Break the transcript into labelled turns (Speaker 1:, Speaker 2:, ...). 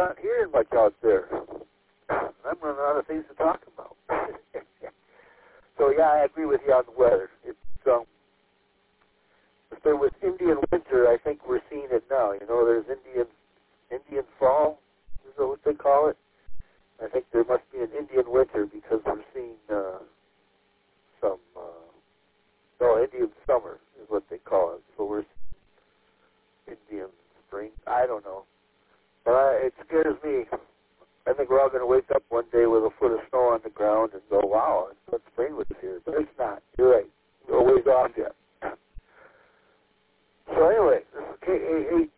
Speaker 1: not hearing much out there. I'm running out of things to talk about. So, yeah, I agree with you on the weather. It's, if there was Indian winter, I think we're seeing it now. You know, there's Indian fall, is that what they call it? I think there must be an Indian winter because we're seeing Indian summer is what they call it. So we're Indian spring. I don't know. But it scares me. I think we're all going to wake up one day with a foot of snow on the ground and go, wow, I thought spring was here. But it's not. You're right. We're a ways off yet. So anyway, this is